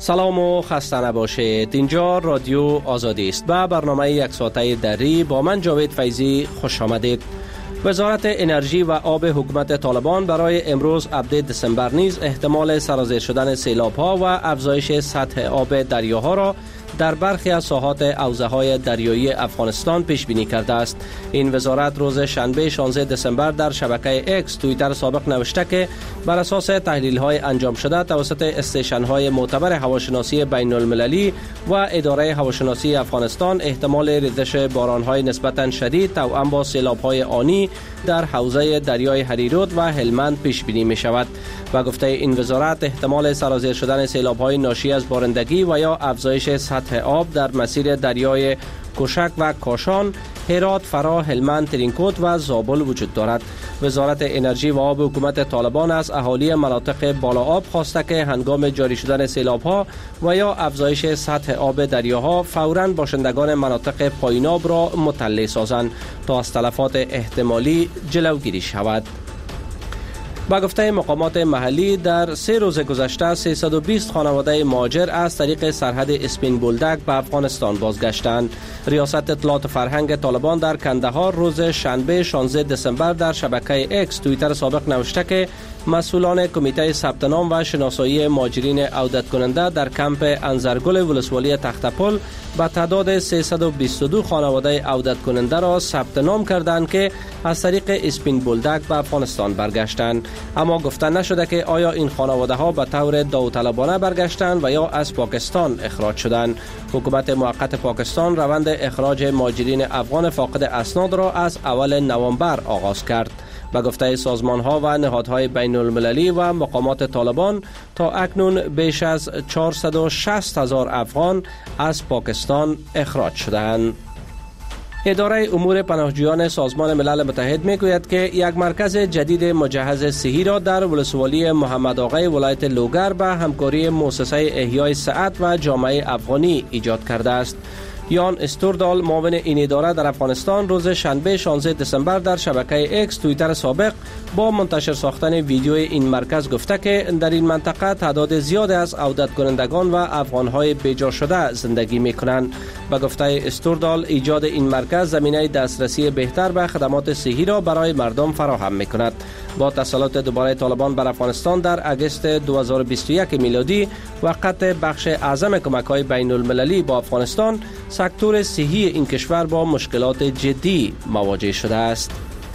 سلام و خسته نباشید. اینجا رادیو آزادی است و برنامه یک ساعته دری با من جاوید فیضی خوش آمدید. وزارت انرژی و آب حکومت طالبان برای امروز 17 دسامبر نیز احتمال سرازیر شدن سیلاب‌ها و افزایش سطح آب دریاها را در برخی از ساحات حوزه‌های دریایی افغانستان پیش بینی کرده است. این وزارت روز شنبه 16 دسامبر در شبکه اکس توییتر سابق نوشته که بر اساس تحلیل‌های انجام شده توسط استیشن‌های معتبر هواشناسی بین‌المللی و اداره هواشناسی افغانستان احتمال ریزش باران‌های نسبتاً شدید توأم با سیلاب‌های آنی در حوزه دریای هریرود و هلمند پیش بینی می‌شود. و گفته این وزارت احتمال سرازیر شدن سیلاب‌های ناشی از بارندگی و یا افزایش سطح آب در مسیر دریای کوشک و کاشان، هرات، فرا، هلمند، ترینکوت و زابل وجود دارد. وزارت انرژی و آب حکومت طالبان از اهالی مناطق بالا آب خواسته که هنگام جاری شدن سیلاب‌ها و یا افزایش سطح آب دریاها فوراً باشندگان مناطق پایین آب را مطلع سازند تا از تلفات احتمالی جلوگیری شود. با گفته مقامات محلی در 3 روز گذشته 320 خانواده مهاجر از طریق سرحد اسپین بولدک به افغانستان بازگشتند. ریاست اطلاعات فرهنگ طالبان در کندهار روز شنبه 16 دسامبر در شبکه اکس توییتر سابق نوشته که مسئولان کمیته ثبت نام و شناسایی مهاجرین عودت کننده در کمپ انزرگل ولسوالی تختپل به تعداد 322 خانواده عودت کننده را ثبت نام کردند که از طریق اسپین بولدک به افغانستان برگشتند، اما گفته نشده که آیا این خانواده ها به طور داوطلبانه برگشتند و یا از پاکستان اخراج شدند. حکومت موقت پاکستان روند اخراج مهاجرین افغان فاقد اسناد را از اول نوامبر آغاز کرد. به گفته سازمان‌ها و نهادهای بین‌المللی و مقامات طالبان تا اکنون بیش از 460,000 افغان از پاکستان اخراج شدند. اداره امور پناهجویان سازمان ملل متحد میگوید که یک مرکز جدید مجهز صحی را در ولسوالی محمد آقای ولایت لوگر به همکاری مؤسسه احیای سعد و جامعه افغانی ایجاد کرده است. یان استوردال معاون این اداره در افغانستان روز شنبه 16 دسامبر در شبکه اکس توییتر سابق با منتشر ساختن ویدیو این مرکز گفته که در این منطقه تعداد زیاد از عودت کنندگان و افغان‌های بیجا شده زندگی می‌کنند. به گفته استوردال ایجاد این مرکز زمینه دسترسی بهتر به خدمات صحی را برای مردم فراهم می‌کند. با تسلط دوباره طالبان بر افغانستان در اگست 2021 میلادی وقت بخش اعظم کمک‌های بین‌المللی با افغانستان، سکتور صحی این کشور با مشکلات جدی مواجه شده است.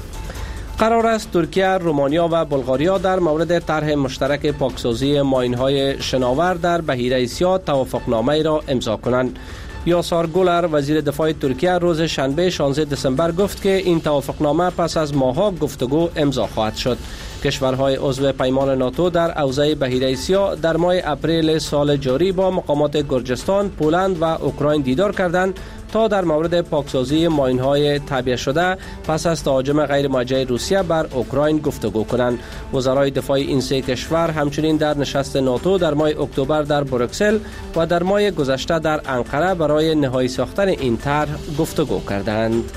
قرار است ترکیه، رومانیا و بلغاریا در مورد طرح مشترک پاکسازی ماین‌های شناور در بحیره سیاه توافقنامه را امضا کنند. یاسار گولر وزیر دفاع ترکیه روز شنبه 16 دسامبر گفت که این توافقنامه پس از ماه‌ها گفتگو امضا خواهد شد. کشورهای عضو پیمان ناتو در حوزه بحیره سیاه در ماه اپریل سال جاری با مقامات گرجستان، پولند و اوکراین دیدار کردند تا در مورد پاکسازی ماین‌های تعبیه شده پس از تهاجم غیر موجه روسیه بر اوکراین گفتگو کنند. وزرای دفاع این 3 کشور همچنین در نشست ناتو در ماه اکتبر در بروکسل و در ماه گذشته در انقره برای نهایی ساختن این طرح گفتگو کردند.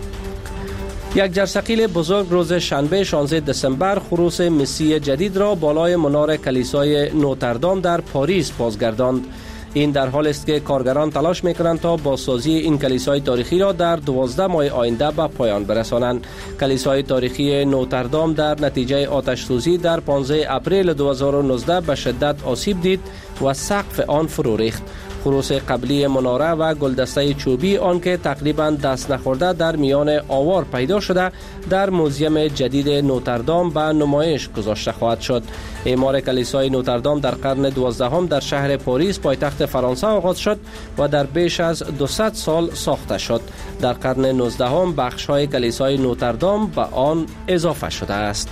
یک جرثقیل بزرگ روز شنبه 16 دسامبر خروس مسی جدید را بالای منار کلیسای نوتردام در پاریس بازگرداند. این در حال است که کارگران تلاش می‌کنند تا بازسازی این کلیسای تاریخی را در 12 ماه آینده به پایان برسانند. کلیسای تاریخی نوتردام در نتیجه آتش‌سوزی در 15 اپریل 2019 به شدت آسیب دید و سقف آن فرو ریخت. خروس قبلی مناره و گلدسته چوبی آن که تقریباً دست نخورده در میان آوار پیدا شده در موزیم جدید نوتردام به نمایش گذاشته خواهد شد. اعمار کلیسای نوتردام در قرن 12 در شهر پاریس پایتخت فرانسه آغاز شد و در بیش از 200 سال ساخته شد. در قرن 19 بخش‌های کلیسای نوتردام به آن اضافه شده است.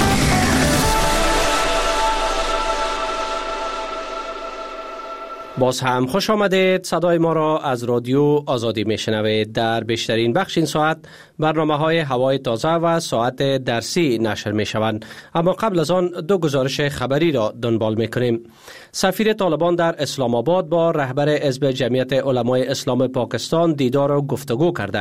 باز هم خوش آمدید. صدای ما را از رادیو آزادی میشنوید. در بیشترین بخش این ساعت برنامه‌های هوای تازه و ساعت درسی نشر میشوند، اما قبل از آن 2 گزارش خبری را دنبال میکنیم. سفیر طالبان در اسلام آباد با رهبر حزب جمعیت علمای اسلام پاکستان دیدار و گفتگو کرده.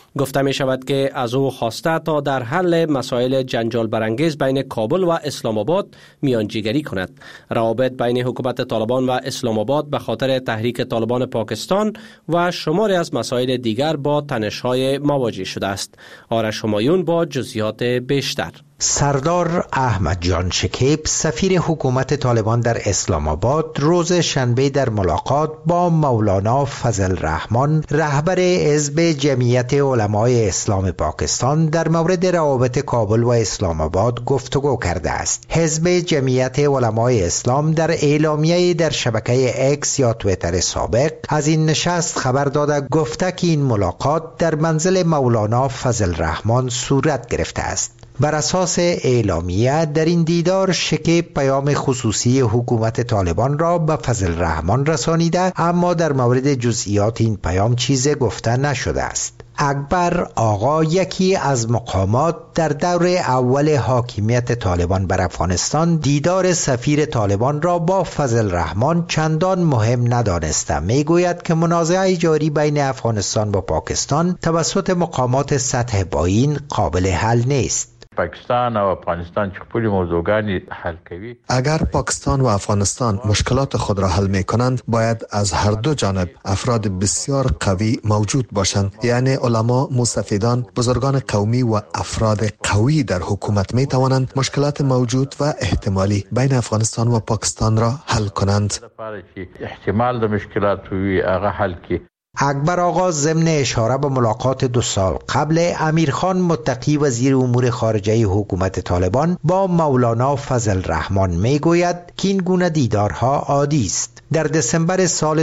گفته می شود که از او خواسته تا در حل مسائل جنجال برانگیز بین کابل و اسلام آباد میانجیگری کند. روابط بین حکومت طالبان و اسلام آباد به خاطر تحریک طالبان پاکستان و شماری از مسائل دیگر با تنش‌های مواجه شده است. آرش همایون با جزئیات بیشتر. سردار احمد جان شکیب سفیر حکومت طالبان در اسلام آباد روز شنبه در ملاقات با مولانا فضل الرحمن رهبر حزب جمعیت علمای اسلام پاکستان در مورد روابط کابل و اسلام آباد گفتگو کرده است. حزب جمعیت علمای اسلام در اعلامیه در شبکه اکس یا توییتر سابق از این نشست خبر داده گفته که این ملاقات در منزل مولانا فضل الرحمن صورت گرفته است. بر اساس اعلامیه در این دیدار شکیب پیام خصوصی حکومت طالبان را به فضل الرحمن رسانیده، اما در مورد جزئیات این پیام چیزی گفته نشده است. اکبر آقا، یکی از مقامات در دور اول حاکمیت طالبان بر افغانستان، دیدار سفیر طالبان را با فضل الرحمن چندان مهم ندانسته. میگوید که منازعه جاری بین افغانستان و پاکستان توسط مقامات سطح پایین قابل حل نیست. پاکستان و افغانستان چې خپل موضوعګانی حل کوي. اگر پاکستان و افغانستان مشکلات خود را حل میکنند، باید از هر دو جانب افراد بسیار قوی موجود باشند، یعنی علما، مستفیدان، بزرگان قومی و افراد قوی در حکومت می توانند مشکلات موجود و احتمالی بین افغانستان و پاکستان را حل کنند. احتمال د مشکلات وی هغه حل کی. اکبر آقا ضمن اشاره به ملاقات 2 سال قبل امیرخان متقی وزیر امور خارجه حکومت طالبان با مولانا فضل الرحمن میگوید که این گونه دیدارها عادی است. در دسامبر سال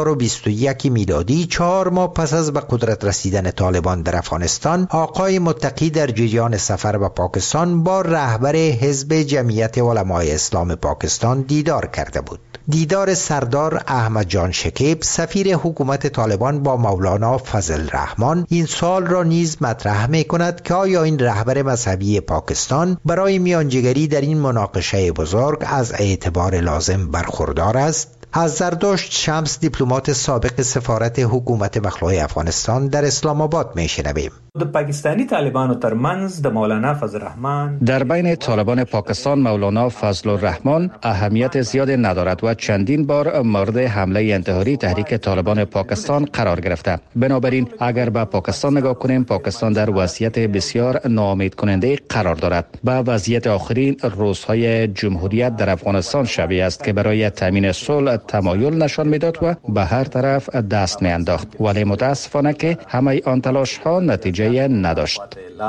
2021 میلادی 4 ماه پس از به قدرت رسیدن طالبان در افغانستان، آقای متقی در جریان سفر به پاکستان با رهبر حزب جمعیت علمای اسلام پاکستان دیدار کرده بود. دیدار سردار احمد جان شکیب سفیر حکومت طالبان با مولانا فضل الرحمن این سوال را نیز مطرح می کند که آیا این رهبر مذهبی پاکستان برای میانجیگری در این مناقشه بزرگ از اعتبار لازم برخوردار است؟ از زردشت شمس، دیپلمات سابق سفارت حکومت مخلوع افغانستان در اسلام آباد میشنویم. د پاکستانی طالبانو ترمنځ د مولانا فضل الرحمن در بین طالبان پاکستان مولانا فضل الرحمن اهمیت زیاد ندارد و چندین بار مورد حمله انتحاری تحریک طالبان پاکستان قرار گرفته. بنابراین اگر به پاکستان نگاه کنیم، پاکستان در وضعیت بسیار ناامید کننده قرار دارد. به وضعیت آخرین روزهای جمهوریت در افغانستان شبیه است که برای تامین صلح تمایل نشان میداد و به هر طرف دست میانداخت، ولی متاسفانه که همه آن تلاش ها نتیجه نداشت.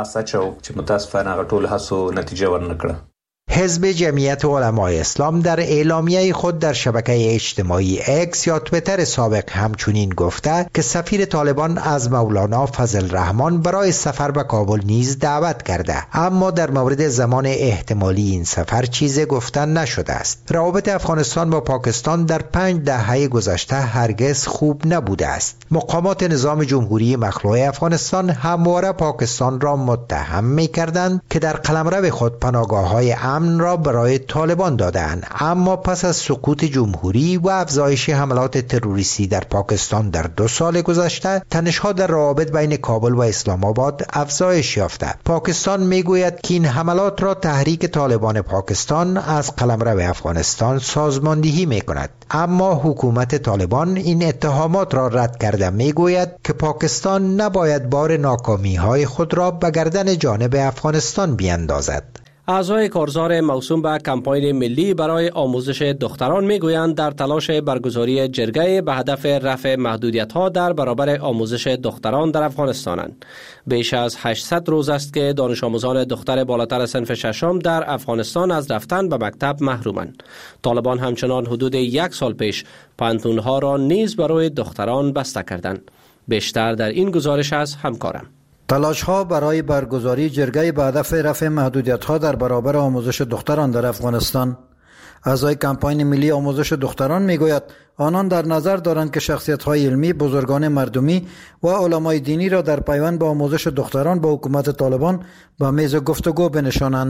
حزب جمعیت علمای اسلام در اعلامیه خود در شبکه اجتماعی اکس یا توییتر سابق همچنین گفته که سفیر طالبان از مولانا فضل الرحمن برای سفر به کابل نیز دعوت کرده، اما در مورد زمان احتمالی این سفر چیزی گفتن نشده است. روابط افغانستان با پاکستان در 5 دهه گذشته هرگز خوب نبوده است. مقامات نظام جمهوری مخلوع افغانستان همواره پاکستان را متهم می‌کردند که در قلمرو خود پناهگاه‌های امن را برای طالبان دادند، اما پس از سقوط جمهوری و افزایش حملات تروریستی در پاکستان در 2 سال گذشته، تنش‌ها در روابط بین کابل و اسلام آباد افزایش یافته. پاکستان میگوید که این حملات را تحریک طالبان پاکستان از قلمرو افغانستان سازماندهی میکند، اما حکومت طالبان این اتهامات را رد کرده میگوید که پاکستان نباید بار ناکامی‌های خود را به گردن جانب افغانستان بیاندازد. اعضای کارزار موسوم به کمپاین ملی برای آموزش دختران میگویند در تلاش برگزاری جرگه به هدف رفع محدودیت‌ها در برابر آموزش دختران در افغانستانند. بیش از 800 روز است که دانش آموزان دختر بالاتر صنف ششم در افغانستان از رفتن به مکتب محرومند. طالبان همچنان حدود 1 سال پیش پانتون‌ها را نیز برای دختران بسته کردند. بیشتر در این گزارش از همکارم. تلاش‌ها برای برگزاری جرگه به هدف رفع محدودیت‌ها در برابر آموزش دختران در افغانستان. اعضای کمپاین ملی آموزش دختران میگوید آنان در نظر دارند که شخصیت‌های علمی، بزرگان مردمی و علمای دینی را در پیوند به آموزش دختران با حکومت طالبان به میز گفتگو بنشانند.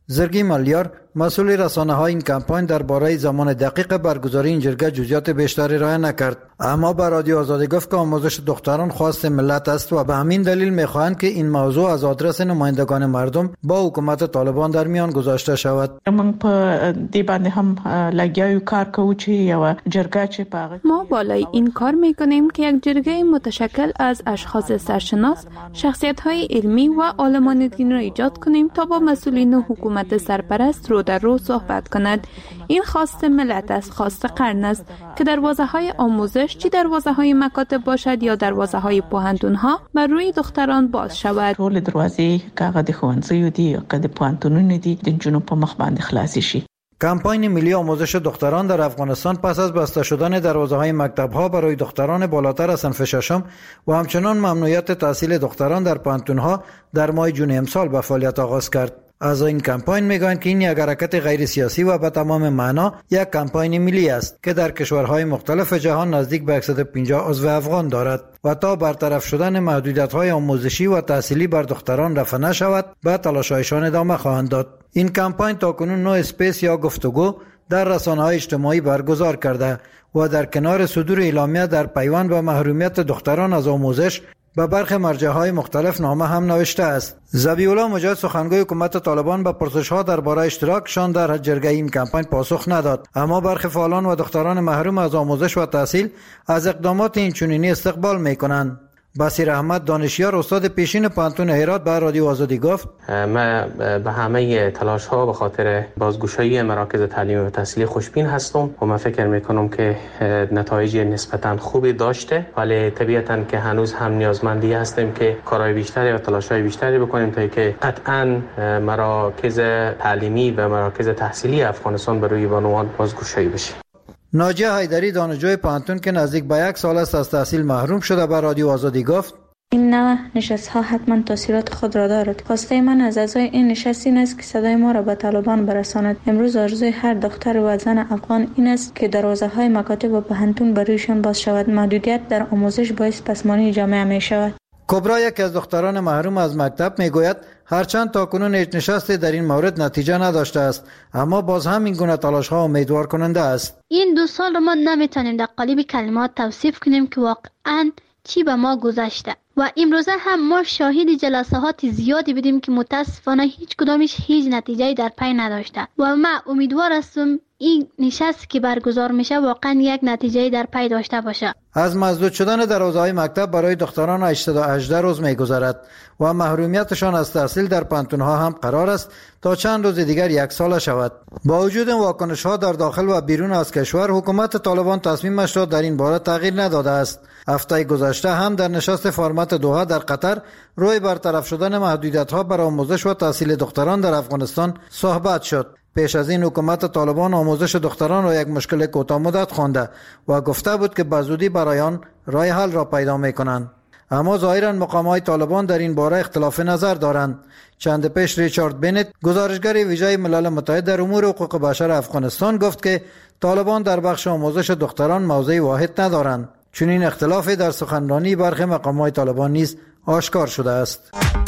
زرگی ملیار مسئول رسانه‌های این کمپاین درباره زمان دقیق برگزاری این جرگه جزئیات بیشتری ارائه نکرد، اما به رادیو آزادی گفت که آموزش دختران خواست ملت است و به همین دلیل می‌خواهند که این موضوع از آدرس نمایندگان مردم با حکومت طالبان در میان گذاشته شود. من په دې باندې هم لګیاو کار کوو چې یو جرګه چې پاغه ما بالای این کار می‌کنیم که یک جرگه متشکل از اشخاص سرشناس، شخصیت‌های علمی و عالمان دین را ایجاد کنیم تا با مسئولین حکومت سرپرست رو در رو صحبت کند. این خواست ملت است، خواست قرن است که دروازه‌های آموزش چی دروازه‌های مکاتب باشد یا دروازه‌های پوهنتون‌ها بر روی دختران باز شود. ټول دروازې کاغه د ښوونځیو دي، د پوهنتونونو دي، د جنونو په مخ باندې خلاص شي. کمپاین ملی آموزش دختران در افغانستان پس از بسته شدن دروازه‌های مکتب‌ها برای دختران بالاتر از صنف ششم و همچنان ممنوعیت تحصیل دختران در پوهنتون‌ها در ماه جون امسال به فعالیت آغاز کرد. از این کمپاین میگویند که این یک حرکت غیر سیاسی و به تمام معنا یک کمپاین ملی است که در کشورهای مختلف جهان نزدیک به 150 عضو افغان دارد و تا برطرف شدن محدودیت‌های آموزشی و تحصیلی بر دختران رفع نشود به تلاش‌هایشان ادامه خواهند داد. این کمپاین تاکنون 9 اسپیس یا گفتگو در رسانه‌های اجتماعی برگزار کرده و در کنار صدور اعلامیه در پیوند به محرومیت دختران از آموزش به برخی مرجع‌های مختلف نامه هم نوشته است. ذبیح‌الله مجاهد سخنگوی حکومت طالبان به پرسش‌ها درباره اشتراکشان در جرگه این کمپاین پاسخ نداد، اما برخی فعالان و دختران محروم از آموزش و تحصیل از اقدامات این چنینی استقبال می‌کنند. بصیر احمد دانشیار استاد پیشین پوهنتون هرات به رادیو آزادی گفت: من به همه تلاش ها به خاطر بازگشایی مراکز تعلیمی و تحصیلی خوشبین هستم و من فکر میکنم که نتایج نسبتا خوبی داشته، ولی طبیعتا که هنوز هم نیازمندی هستیم که کارهای بیشتری و تلاش‌های بیشتری بکنیم تا که قطعا مراکز تعلیمی و مراکز تحصیلی افغانستان به روی بانوان بازگشایی بشه. ناجیه حیدری دانشجوی پوهنتون که نزدیک به 1 سال است از تحصیل محروم شده به رادیو آزادی گفت: این نوع نشست ها حتما تاثیرات خود را دارد. خواسته من از اعضای این نشست این است که صدای ما را به طالبان برساند. امروز آرزوی هر دختر و زن افغان این است که دروازه های مکاتب و پوهنتون برویشان باز شود. محدودیت در آموزش باعث پسماندگی جامعه می شود. کبرا یکی از دختران محروم از مکتب میگوید هرچند تاکنون هیچ نشستی در این مورد نتیجه نداشته است، اما باز هم این گونه تلاش ها امیدوار کننده است. این 2 سال ما نمیتونیم در قالب کلمات توصیف کنیم که واقعا چی به ما گذشته و امروزه هم ما شاهد جلسات زیادی بودیم که متاسفانه هیچ کدامش هیچ نتیجه‌ای در پی نداشته و ما امیدوار هستم این نشست که برگزار میشه واقعا یک نتیجه‌ای در پی داشته باشه. از مسدود شدن دروازه‌های مکتب برای دختران 88 روز می‌گذرد و محرومیتشان از تحصیل در پانتون‌ها هم قرار است تا چند روز دیگر 1 ساله شود. با وجود واکنش‌ها در داخل و بیرون از کشور، حکومت طالبان تصمیمش را در این باره تغییر نداده است. هفته گذشته هم در نشست فرمت دوحه در قطر روی برطرف شدن محدودیت‌ها بر آموزش و تحصیل دختران در افغانستان صحبت شد. پیش از این حکومت طالبان آموزش دختران را یک مشکل کوتاه مدت خوانده و گفته بود که به زودی برای آن راه حل را پیدا می‌کنند. اما ظاهراً مقام‌های طالبان در این باره اختلاف نظر دارند. چند پیش ریچارد بنت، گزارشگر ویژه ملل متحد در امور حقوق بشر افغانستان، گفت که طالبان در بخش آموزش دختران موضع واحد ندارند. چون این اختلافی در سخنرانی برخی مقام‌های طالبان نیز آشکار شده است.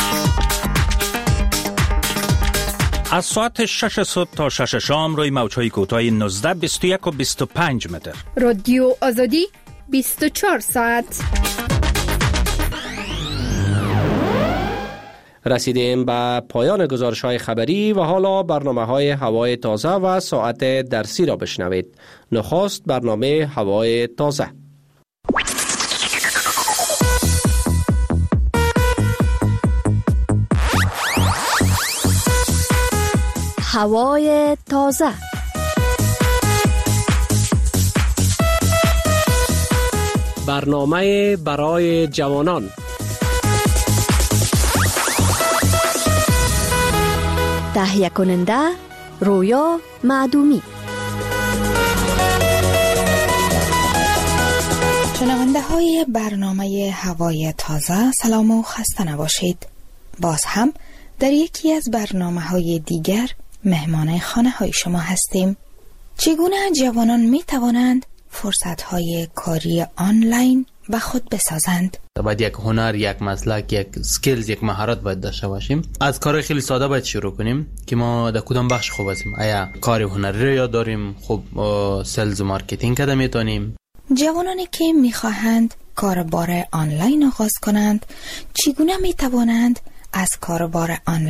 از ساعت 6 صبح تا 6 شام روی موج‌های کوتاه 19، 21 و 25 متر. رادیو آزادی 24 ساعت. رسیدیم به پایان گزارش‌های خبری و حالا برنامه‌های هوای تازه و ساعت درسی را بشنوید. نخست برنامه هوای تازه. هوای تازه. برنامه برای جوانان. تهیه کننده رویا معدومی. شنونده های برنامه هوای تازه، سلام و خسته نباشید. باز هم در یکی از برنامه های دیگر مهمان خانه های شما هستیم. چگونه جوانان می توانند فرصت های کاری آنلاین به خود بسازند. باید یک هنر، یک مسلک، یک سکیلز، یک مهارت باید داشته باشیم. از کار خیلی ساده باید شروع کنیم که ما در کدام بخش خوب هستیم. آیا کار هنری رو یاد داریم؟ خب سلز و مارکتینگ کده میتونیم. جوانانی که میخواهند کاربار آنلاین آغاز کنند چگونه میتوانند از کاربار آنلاین